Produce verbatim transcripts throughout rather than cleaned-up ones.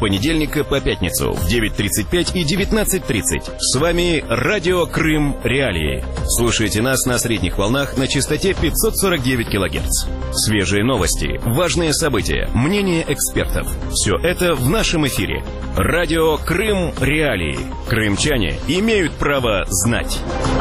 понедельника по пятницу в девять тридцать пять и девятнадцать тридцать. С вами Радио Крым Реалии. Слушайте нас на средних волнах на частоте пятьсот сорок девять килогерц. Свежие новости, важные события, мнения экспертов. Все это в нашем эфире. Радио Крым Реалии. Крымчане имеют право знать.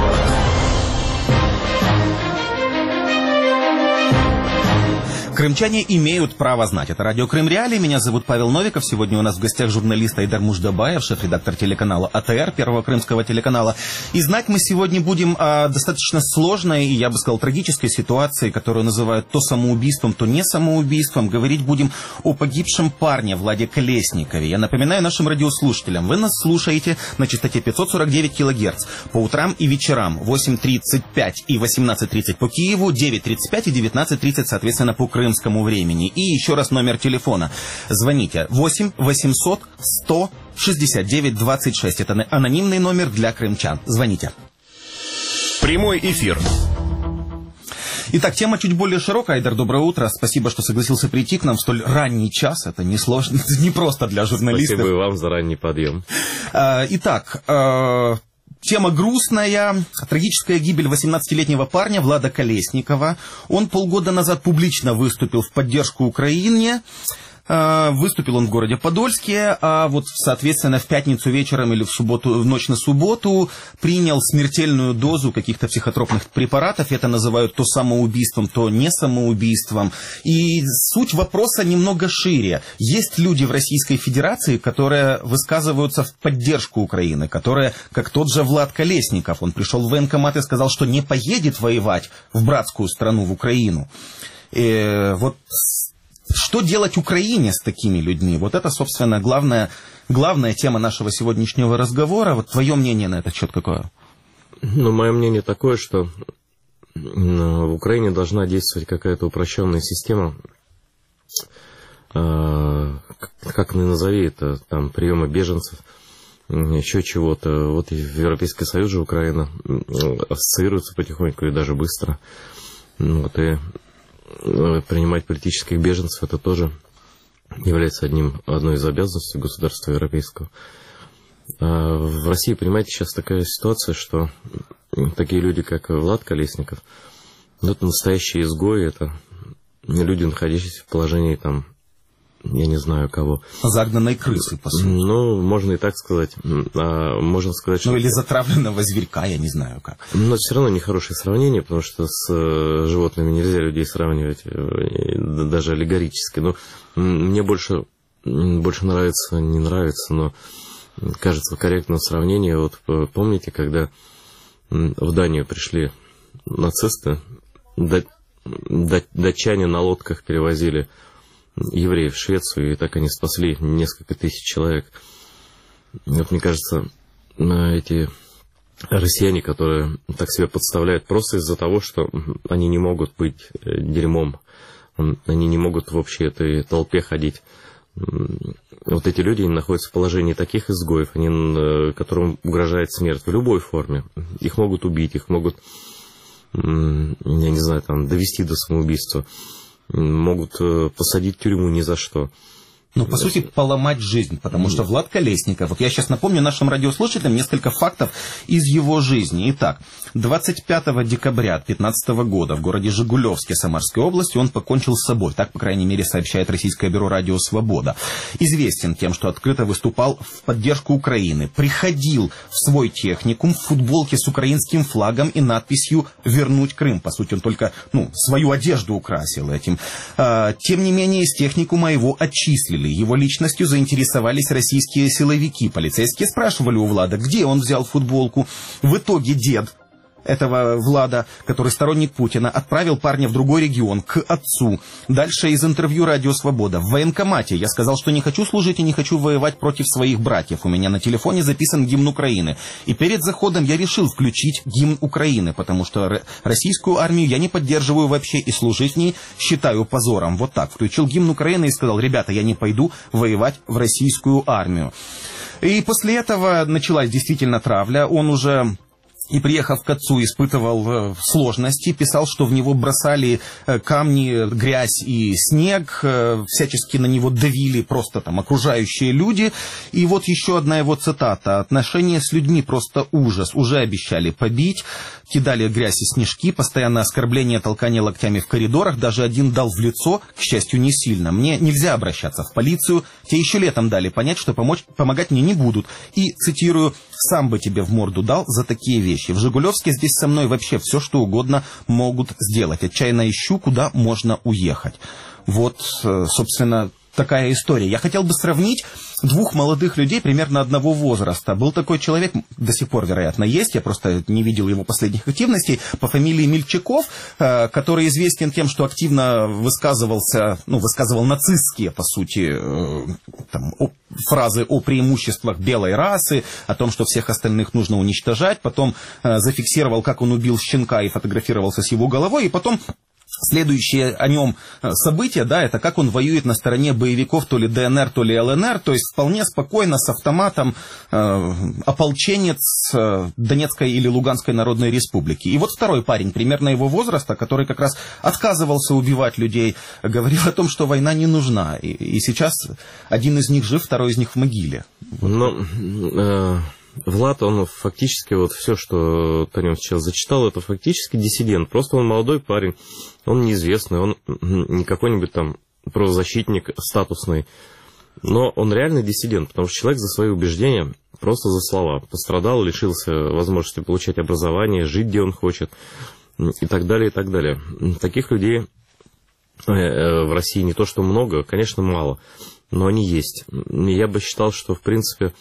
Крымчане имеют право знать. Это радио Крым Реалии. Меня зовут Павел Новиков. Сегодня у нас в гостях журналист Айдар Муждабаев, шеф-редактор телеканала АТР, первого крымского телеканала. И знать мы сегодня будем о достаточно сложной и, я бы сказал, трагической ситуации, которую называют то самоубийством, то не самоубийством. Говорить будем о погибшем парне Владе Колесникове. Я напоминаю нашим радиослушателям, вы нас слушаете на частоте пятьсот сорок девять килогерц по утрам и вечерам, восемь тридцать пять и восемнадцать тридцать по Киеву, девять тридцать пять и девятнадцать тридцать, соответственно, по Крыму. Времени. И еще раз номер телефона. Звоните восемь восемьсот сто шестьдесят девять двадцать шесть. Это анонимный номер для крымчан. Звоните. Прямой эфир. Итак, тема чуть более широкая. Айдар, доброе утро. Спасибо, что согласился прийти к нам в столь ранний час. Это не сложно, не просто для журналистов. Спасибо и вам за ранний подъем. Итак, тема грустная. Трагическая гибель восемнадцатилетнего парня Влада Колесникова. Он полгода назад публично выступил в поддержку Украине. Выступил он в городе Подольске, а вот, соответственно, в пятницу вечером или в субботу, в ночь на субботу принял смертельную дозу каких-то психотропных препаратов. Это называют то самоубийством, то не самоубийством. И суть вопроса немного шире. Есть люди в Российской Федерации, которые высказываются в поддержку Украины, которые, как тот же Влад Колесников, он пришел в военкомат и сказал, что не поедет воевать в братскую страну, в Украину. И вот... Что делать Украине с такими людьми? Вот это, собственно, главная, главная тема нашего сегодняшнего разговора. Вот твое мнение на этот счет какое? Ну, мое мнение такое, что в Украине должна действовать какая-то упрощенная система, как ни назови это, там, приема беженцев, еще чего-то. Вот и в Европейский Союз же Украина ассоциируется потихоньку и даже быстро. Вот и... принимать политических беженцев, это тоже является одним, одной из обязанностей государства европейского. А в России, понимаете, сейчас такая ситуация, что такие люди, как Влад Колесников, ну, это настоящие изгои, это люди, находящиеся в положении, там, я не знаю кого. Загнанной крысы, по сути. Ну, можно и так сказать. А можно сказать, что... Ну, или затравленного зверька, я не знаю как. Но все равно нехорошее сравнение, потому что с животными нельзя людей сравнивать, даже аллегорически. Но мне больше, больше нравится, не нравится, но кажется корректным сравнение. Вот помните, когда в Данию пришли нацисты, датчане на лодках перевозили евреев в Швецию, и так они спасли несколько тысяч человек. Вот мне кажется, эти россияне, которые так себя подставляют просто из-за того, что они не могут быть дерьмом, они не могут в общей этой толпе ходить. Вот эти люди находятся в положении таких изгоев, они, которым угрожает смерть в любой форме. Их могут убить, их могут, я не знаю, там, довести до самоубийства. Могут посадить в тюрьму ни за что. Ну, по сути, поломать жизнь, потому что Влад Колесников, вот я сейчас напомню нашим радиослушателям несколько фактов из его жизни. Итак, двадцать пятого декабря две тысячи пятнадцатого года в городе Жигулевске Самарской области он покончил с собой. Так, по крайней мере, сообщает российское бюро «Радио Свобода». Известен тем, что открыто выступал в поддержку Украины. Приходил в свой техникум в футболке с украинским флагом и надписью «Вернуть Крым». По сути, он только, ну, свою одежду украсил этим. Тем не менее, из техникума его отчислили. Его личностью заинтересовались российские силовики. Полицейские спрашивали у Влада, где он взял футболку. В итоге дед этого Влада, который сторонник Путина, отправил парня в другой регион, к отцу. Дальше из интервью «Радио Свобода». В военкомате я сказал, что не хочу служить и не хочу воевать против своих братьев. У меня на телефоне записан гимн Украины. И перед заходом я решил включить гимн Украины, потому что российскую армию я не поддерживаю вообще и служить в ней считаю позором. Вот так. Включил гимн Украины и сказал, ребята, я не пойду воевать в российскую армию. И после этого началась действительно травля. Он уже... и, приехав к отцу, испытывал сложности, писал, что в него бросали камни, грязь и снег, всячески на него давили просто там окружающие люди. И вот еще одна его цитата: «Отношения с людьми просто ужас, уже обещали побить, кидали грязь и снежки, постоянно оскорбления, толкание локтями в коридорах, даже один дал в лицо, к счастью, не сильно. Мне нельзя обращаться в полицию, те еще летом дали понять, что помочь, помогать мне не будут. И, цитирую, сам бы тебе в морду дал за такие вещи. В Жигулевске здесь со мной вообще все, что угодно могут сделать. Отчаянно ищу, куда можно уехать». Вот, собственно, такая история. Я хотел бы сравнить двух молодых людей примерно одного возраста. Был такой человек, до сих пор, вероятно, есть, я просто не видел его последних активностей, по фамилии Мельчаков, который известен тем, что активно высказывался, ну, высказывал нацистские, по сути, там, о, фразы о преимуществах белой расы, о том, что всех остальных нужно уничтожать, потом зафиксировал, как он убил щенка и фотографировался с его головой, и потом следующее о нем событие, да, это как он воюет на стороне боевиков то ли ДНР, то ли ЛНР, то есть вполне спокойно с автоматом э, ополченец э, Донецкой или Луганской Народной Республики. И вот второй парень, примерно его возраста, который как раз отказывался убивать людей, говорил о том, что война не нужна. И, и сейчас один из них жив, второй из них в могиле. Ну, э, Влад, он фактически, вот все, что ты о нем сейчас зачитал, это фактически диссидент. Просто он молодой парень, он неизвестный, он не какой-нибудь там правозащитник статусный. Но он реально диссидент, потому что человек за свои убеждения, просто за слова, пострадал, лишился возможности получать образование, жить где он хочет и так далее, и так далее. Таких людей в России не то что много, конечно, мало, но они есть. Я бы считал, что, в принципе,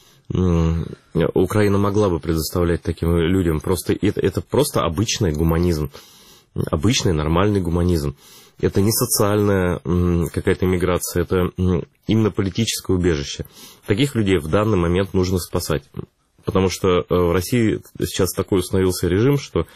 Украина могла бы предоставлять таким людям. Просто это, это просто обычный гуманизм. Обычный, нормальный гуманизм. Это не социальная какая-то миграция, это именно политическое убежище. Таких людей в данный момент нужно спасать. Потому что в России сейчас такой установился режим, что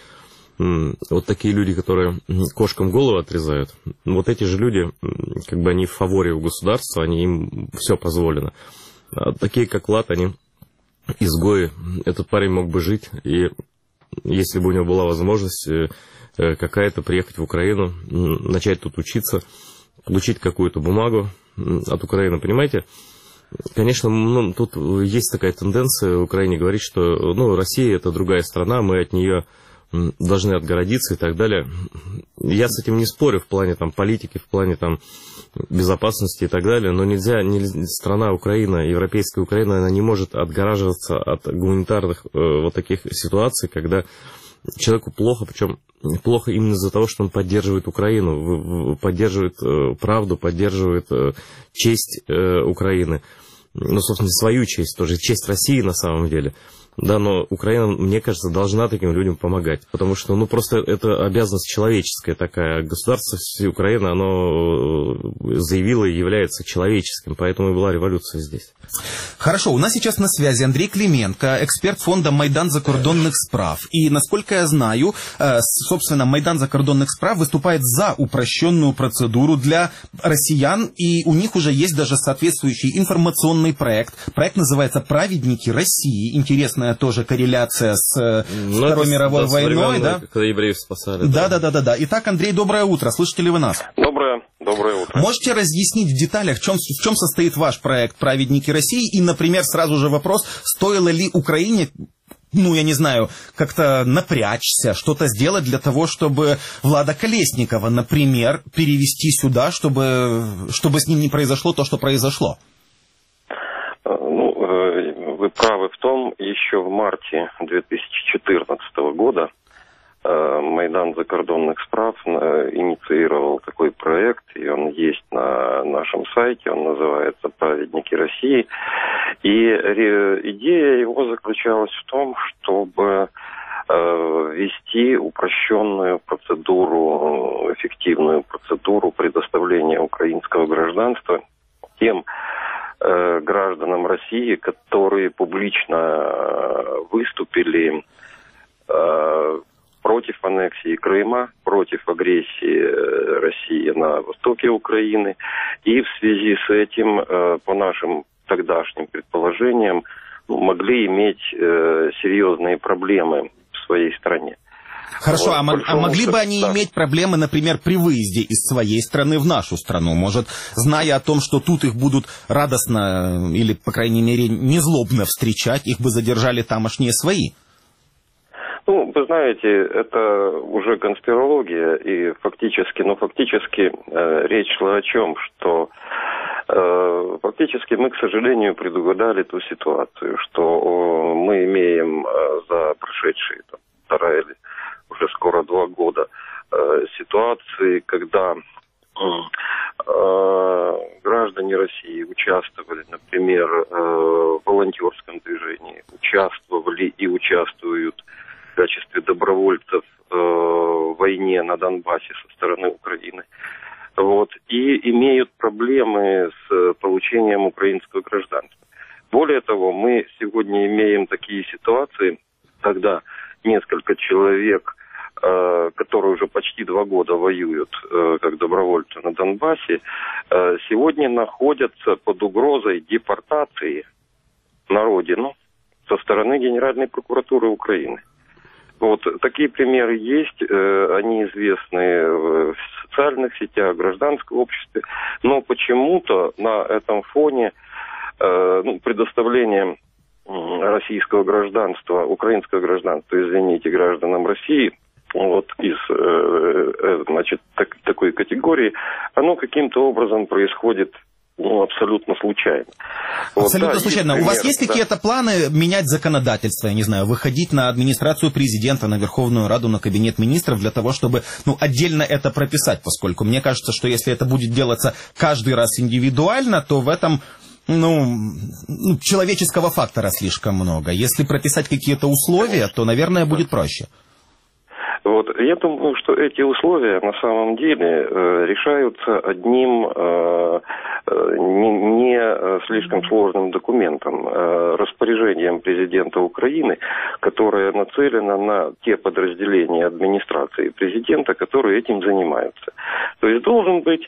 вот такие люди, которые кошкам голову отрезают, вот эти же люди, как бы они в фаворе у государства, они, им все позволено. А такие, как Влад, они изгои. Этот парень мог бы жить, и если бы у него была возможность какая-то приехать в Украину, начать тут учиться, получить какую-то бумагу от Украины, понимаете? Конечно, ну, тут есть такая тенденция в Украине говорить, что ну, Россия это другая страна, мы от нее должны отгородиться и так далее. Я с этим не спорю в плане там, политики, в плане там, безопасности и так далее, но нельзя, нельзя страна Украина, европейская Украина, она не может отгораживаться от гуманитарных э, вот таких ситуаций, когда человеку плохо, причем плохо именно из-за того, что он поддерживает Украину, поддерживает э, правду, поддерживает э, честь э, Украины, ну, собственно, свою честь, тоже честь России на самом деле. Да, но Украина, мне кажется, должна таким людям помогать, потому что, ну, просто это обязанность человеческая такая. Государство Украины, оно заявило и является человеческим, поэтому и была революция здесь. Хорошо, у нас сейчас на связи Андрей Клименко, эксперт фонда «Майдан закордонных справ». И, насколько я знаю, собственно, «Майдан закордонных справ» выступает за упрощенную процедуру для россиян, и у них уже есть даже соответствующий информационный проект. Проект называется «Праведники России». Интересная тоже корреляция с ну, Второй это, мировой да, войной. Да? Когда евреев спасали. Да, да, да, да, да. Итак, Андрей, доброе утро. Слышите ли вы нас? Доброе, доброе утро. Можете разъяснить в деталях, в чем, в чем состоит ваш проект «Праведники России»? И, например, сразу же вопрос, стоило ли Украине, ну, я не знаю, как-то напрячься, что-то сделать для того, чтобы Влада Колесникова, например, перевести сюда, чтобы, чтобы с ним не произошло то, что произошло? Ну, вы правы в том, еще в марте две тысячи четырнадцатого года Майдан закордонных справ инициировал такой проект, и он есть на нашем сайте, он называется «Праведники России». И идея его заключалась в том, чтобы ввести упрощенную процедуру, эффективную процедуру предоставления украинского гражданства тем гражданам России, которые публично выступили против аннексии Крыма, против агрессии России на востоке Украины. И в связи с этим, по нашим тогдашним предположениям, могли иметь серьезные проблемы своей стране. Хорошо, вот, а, а могли бы они да. иметь проблемы, например, при выезде из своей страны в нашу страну? Может, зная о том, что тут их будут радостно или, по крайней мере, незлобно встречать, их бы задержали тамошние свои? Ну, вы знаете, это уже конспирология, и фактически, ну, фактически э, речь шла о чем, что э, фактически мы, к сожалению, предугадали ту ситуацию, что э, мы имеем э, за прошедшие там, полтора или уже скоро два года э, ситуации, когда э, граждане России участвовали, например, э, в волонтерском движении, участвовали и участвуют в качестве добровольцев э, в войне на Донбассе со стороны Украины. Вот, и имеют проблемы с получением украинского гражданства. Более того, мы сегодня имеем такие ситуации, когда несколько человек, э, которые уже почти два года воюют э, как добровольцы на Донбассе, э, сегодня находятся под угрозой депортации на родину со стороны Генеральной прокуратуры Украины. Вот такие примеры есть, э, они известны в социальных сетях, в гражданском обществе, но почему-то на этом фоне э, ну, предоставление российского гражданства, украинского гражданства, извините, гражданам России, вот из э, значит, так, такой категории, оно каким-то образом происходит ну, абсолютно случайно. Абсолютно вот, да, случайно. пример, У вас есть да. какие-то планы менять законодательство, я не знаю, выходить на администрацию президента, на Верховную Раду, на Кабинет министров для того, чтобы ну, отдельно это прописать, поскольку мне кажется, что если это будет делаться каждый раз индивидуально, то в этом ну, ну, человеческого фактора слишком много. Если прописать какие-то условия, то, наверное, будет проще. Вот, я думаю, что эти условия на самом деле э, решаются одним э, не, не слишком сложным документом, э, распоряжением президента Украины, которое нацелено на те подразделения администрации президента, которые этим занимаются. То есть должен быть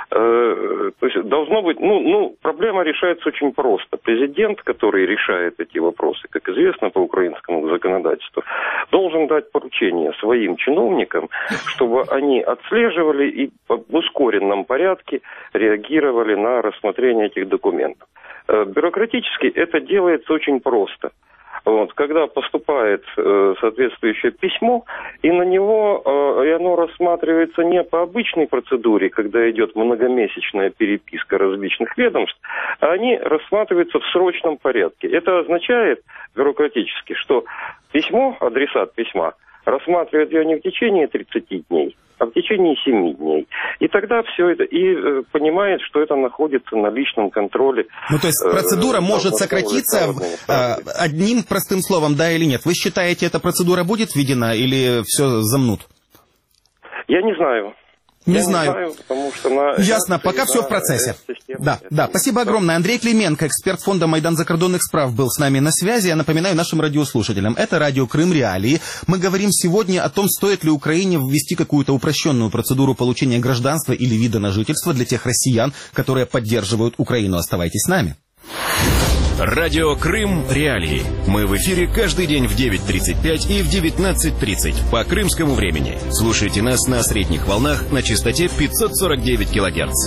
То есть должно быть, ну, ну, проблема решается очень просто. Президент, который решает эти вопросы, как известно по украинскому законодательству, должен дать поручение своим чиновникам, чтобы они отслеживали и в ускоренном порядке реагировали на рассмотрение этих документов. Бюрократически это делается очень просто. Вот, когда поступает э, соответствующее письмо, и на него э, и оно рассматривается не по обычной процедуре, когда идет многомесячная переписка различных ведомств, а они рассматриваются в срочном порядке. Это означает бюрократически, что письмо, адресат письма, рассматривает ее не в течение тридцати дней, а в течение семи дней. И тогда все это, и э, понимает, что это находится на личном контроле. Ну, то есть процедура э, может сократиться э, одним простым словом, да или нет? Вы считаете, эта процедура будет введена или все замнут? Я не знаю. Не Я знаю. не знаю, потому что на... Ясно, пока все в процессе. Да, да, спасибо огромное. Андрей Клименко, эксперт фонда «Майдан закордонных справ», был с нами на связи. Я напоминаю нашим радиослушателям, это радио «Крым Реалии». Мы говорим сегодня о том, стоит ли Украине ввести какую-то упрощенную процедуру получения гражданства или вида на жительство для тех россиян, которые поддерживают Украину. Оставайтесь с нами. Радио «Крым Реалии». Мы в эфире каждый день в девять тридцать пять и в девятнадцать тридцать по крымскому времени. Слушайте нас на средних волнах на частоте пятьсот сорок девять килогерц.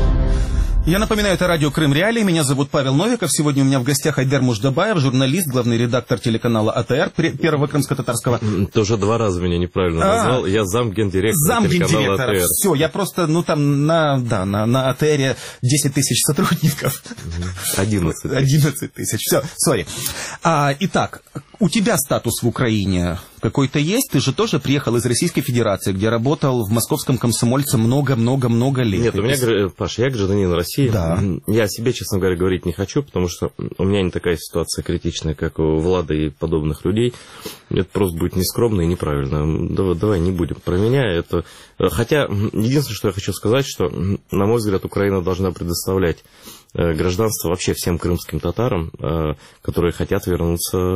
Я напоминаю, это радио «Крым Реалии». Меня зовут Павел Новиков. Сегодня у меня в гостях Айдер Муждабаев, журналист, главный редактор телеканала АТР, Первого крымско-татарского. Ты уже два раза меня неправильно а, назвал. Я замгендиректора телеканала АТР. Все, я просто, ну там на, да, на, на АТРе десять тысяч сотрудников. одиннадцать. одиннадцать тысяч. Все, сори. А, итак, у тебя статус в Украине какой-то есть? Ты же тоже приехал из Российской Федерации, где работал в московском «Комсомольце» много-много-много лет. Нет, у меня, Паш, я гражданин России. Да. Я о себе, честно говоря, говорить не хочу, потому что у меня не такая ситуация критичная, как у Влада и подобных людей. Это просто будет нескромно и неправильно. Давай, давай не будем про меня. Это... Хотя, единственное, что я хочу сказать, что, на мой взгляд, Украина должна предоставлять гражданство вообще всем крымским татарам, которые хотят вернуться в Украину.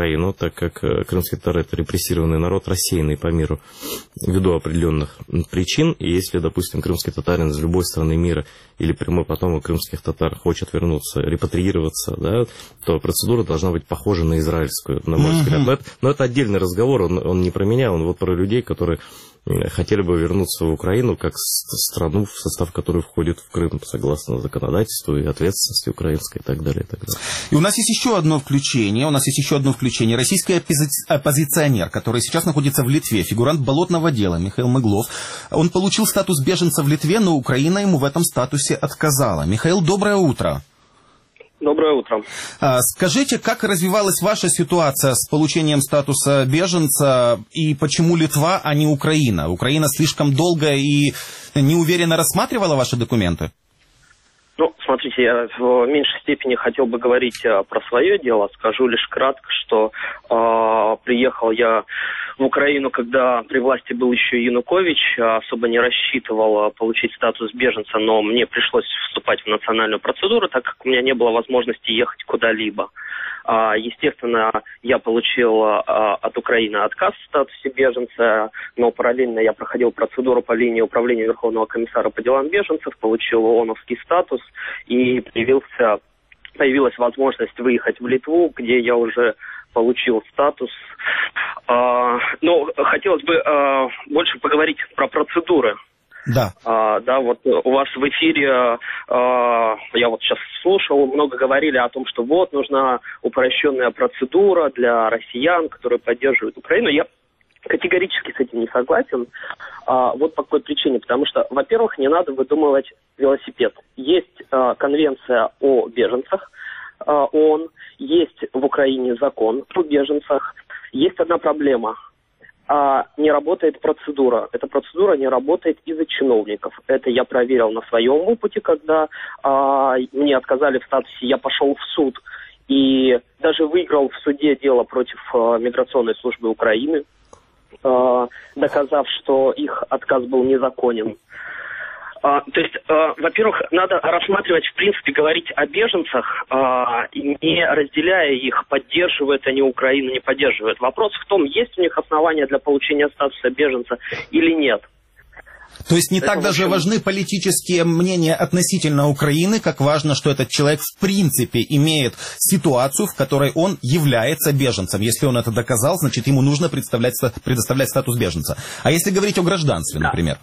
Украину, так как крымские татары – это репрессированный народ, рассеянный по миру ввиду определенных причин. И если, допустим, крымский татарин из любой страны мира или прямой потомок крымских татар хочет вернуться, репатриироваться, да, то процедура должна быть похожа на израильскую, на мой взгляд. Но это, но это отдельный разговор, он, он не про меня, он вот про людей, которые хотели бы вернуться в Украину как страну, в состав которой входит в Крым, согласно законодательству и ответственности украинской и так далее. И, так далее. И у нас есть еще одно включение, у нас есть еще одно включение. Российский оппози- оппозиционер, который сейчас находится в Литве, фигурант болотного дела Михаил Мыглов, он получил статус беженца в Литве, но Украина ему в этом статусе отказала. Михаил, доброе утро. Доброе утро. Скажите, как развивалась ваша ситуация с получением статуса беженца и почему Литва, а не Украина? Украина слишком долго и неуверенно рассматривала ваши документы? Ну, смотрите, я в меньшей степени хотел бы говорить про свое дело. Скажу лишь кратко, что э, приехал я в Украину, когда при власти был еще Янукович. Особо не рассчитывал получить статус беженца, но мне пришлось вступать в национальную процедуру, так как у меня не было возможности ехать куда-либо. Естественно, я получил от Украины отказ в статусе беженца, но параллельно я проходил процедуру по линии управления Верховного комиссара по делам беженцев, получил ООНовский статус и появился, появилась возможность выехать в Литву, где я уже получил статус. Но хотелось бы больше поговорить про процедуры. Да. А, да, вот у вас в эфире, а, я вот сейчас слушал, много говорили о том, что вот нужна упрощенная процедура для россиян, которые поддерживают Украину. Я категорически с этим не согласен. А, вот по какой причине. Потому что, во-первых, не надо выдумывать велосипед. Есть а, конвенция о беженцах а, ООН, есть в Украине закон о беженцах. Есть одна проблема. А не работает процедура. Эта процедура не работает из-за чиновников. Это я проверил на своем опыте, когда а, мне отказали в статусе, я пошел в суд и даже выиграл в суде дело против а, миграционной службы Украины, а, доказав, что их отказ был незаконен. А, то есть, а, во-первых, надо рассматривать, в принципе, говорить о беженцах, а, не разделяя их, поддерживают они Украину, не поддерживают. Вопрос в том, есть у них основания для получения статуса беженца или нет. То есть не Это так даже общем... важны политические мнения относительно Украины, как важно, что этот человек в принципе имеет ситуацию, в которой он является беженцем. Если он это доказал, значит ему нужно предоставлять, предоставлять статус беженца. А если говорить о гражданстве, да. например?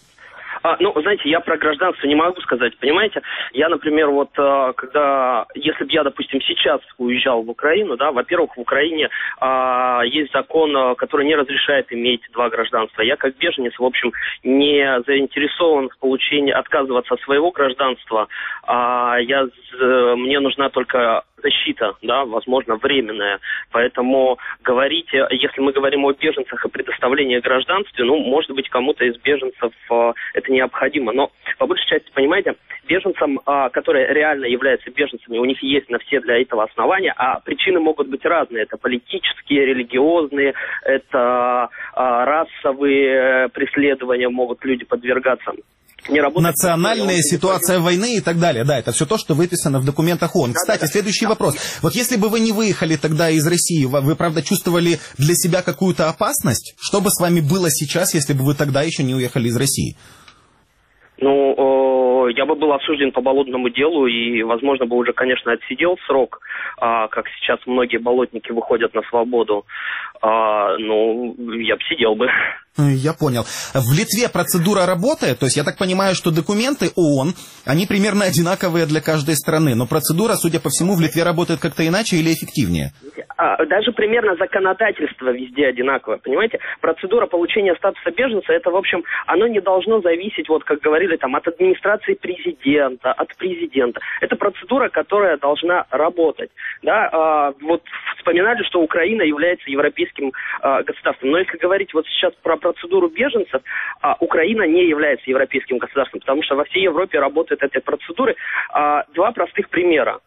А, ну, знаете, я про гражданство не могу сказать, понимаете? Я, например, вот, когда, если бы я, допустим, сейчас уезжал в Украину, да, во-первых, в Украине а, есть закон, который не разрешает иметь два гражданства. Я, как беженец, в общем, не заинтересован в получении, отказываться от своего гражданства. А, я, мне нужна только защита, да, возможно, временная. Поэтому говорить, если мы говорим о беженцах и предоставлении гражданства, ну, может быть, кому-то из беженцев э, это необходимо. Но, по большей части, понимаете, беженцам, э, которые реально являются беженцами, у них есть на все для этого основания, а причины могут быть разные. Это политические, религиозные, это э, расовые преследования могут люди подвергаться. Не национальная ситуация войны и так далее. Да, это все то, что выписано в документах ООН. Да, Кстати, да, следующий да. вопрос. Вот если бы вы не выехали тогда из России, вы, правда, чувствовали для себя какую-то опасность? Что бы с вами было сейчас, если бы вы тогда еще не уехали из России? Ну, я бы был осужден по болотному делу и, возможно, бы уже, конечно, отсидел срок, а, как сейчас многие болотники выходят на свободу. А, ну, я бы сидел бы. Я понял. В Литве процедура работает? То есть я так понимаю, что документы ООН, они примерно одинаковые для каждой страны, но процедура, судя по всему, в Литве работает как-то иначе или эффективнее? Даже примерно законодательство везде одинаковое, понимаете? Процедура получения статуса беженца, это, в общем, оно не должно зависеть, вот как говорили, там, от администрации президента, от президента. Это процедура, которая должна работать. Да? Вот вспоминали, что Украина является европейским государством. Но если говорить вот сейчас про процедуру беженцев, Украина не является европейским государством, потому что во всей Европе работает эта процедура. Два простых примера.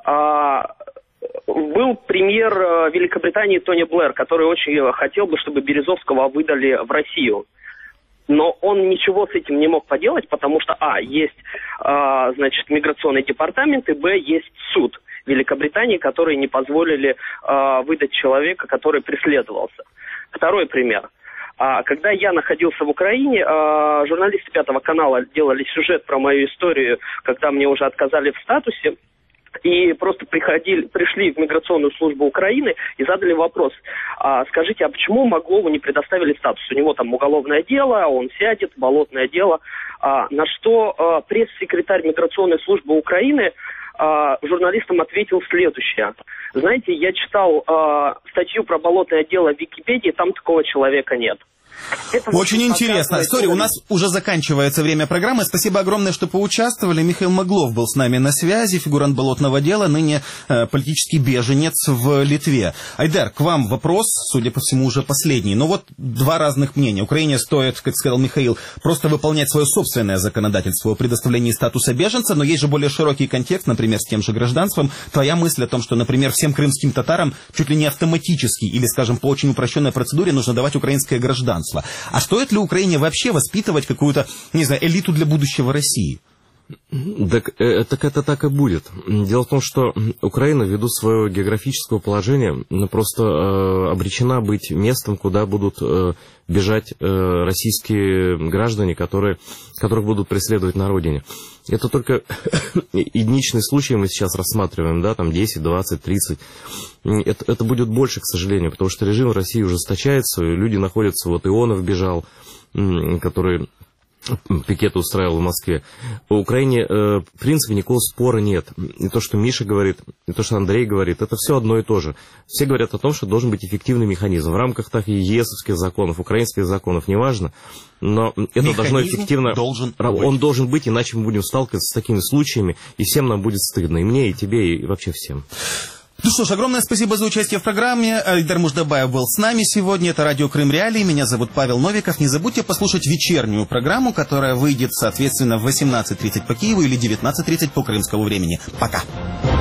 Был премьер Великобритании Тони Блэр, который очень хотел бы, чтобы Березовского выдали в Россию. Но он ничего с этим не мог поделать, потому что, а, есть, а, значит, миграционный департамент, и, б, есть суд Великобритании, которые не позволили а, выдать человека, который преследовался. Второй пример. А, когда я находился в Украине, а, журналисты Пятого канала делали сюжет про мою историю, когда мне уже отказали в статусе. И просто приходили, пришли в миграционную службу Украины и задали вопрос: а, скажите, а почему Маглову не предоставили статус? У него там уголовное дело, он сядет, болотное дело. А, на что а, пресс-секретарь миграционной службы Украины а, журналистам ответил следующее. Знаете, я читал а, статью про болотное дело в Википедии, там такого человека нет. Это очень интересно. Сори, у нас уже заканчивается время программы. Спасибо огромное, что поучаствовали. Михаил Маглов был с нами на связи, фигурант болотного дела, ныне э, политический беженец в Литве. Айдар, к вам вопрос, судя по всему, уже последний. Но вот два разных мнения. Украине стоит, как сказал Михаил, просто выполнять свое собственное законодательство о предоставлении статуса беженца, но есть же более широкий контекст, например, с тем же гражданством. Твоя мысль о том, что, например, всем крымским татарам чуть ли не автоматически или, скажем, по очень упрощенной процедуре нужно давать украинское гражданство. А стоит ли Украине вообще воспитывать какую-то, не знаю, элиту для будущего России? Так, э, так это так и будет. Дело в том, что Украина, ввиду своего географического положения, просто э, обречена быть местом, куда будут э, бежать э, российские граждане, которые, которых будут преследовать на родине. Это только единичный случай мы сейчас рассматриваем, да, там десять, двадцать, тридцать. Это, это будет больше, к сожалению, потому что режим в России ужесточается, и люди находятся, вот Ионов бежал, который пикеты устраивал в Москве. По Украине, э, в принципе, никакого спора нет. И то, что Миша говорит, и то, что Андрей говорит, это все одно и то же. Все говорят о том, что должен быть эффективный механизм. В рамках так и ЕСовских законов, украинских законов, неважно, но это механизм должно эффективно... Должен он быть. должен быть, иначе мы будем сталкиваться с такими случаями, и всем нам будет стыдно. И мне, и тебе, и вообще всем. Ну что ж, огромное спасибо за участие в программе. Айдар Муждабаев был с нами сегодня. Это радио Крым Реалии. Меня зовут Павел Новиков. Не забудьте послушать вечернюю программу, которая выйдет, соответственно, в восемнадцать тридцать по Киеву или девятнадцать тридцать по крымскому времени. Пока.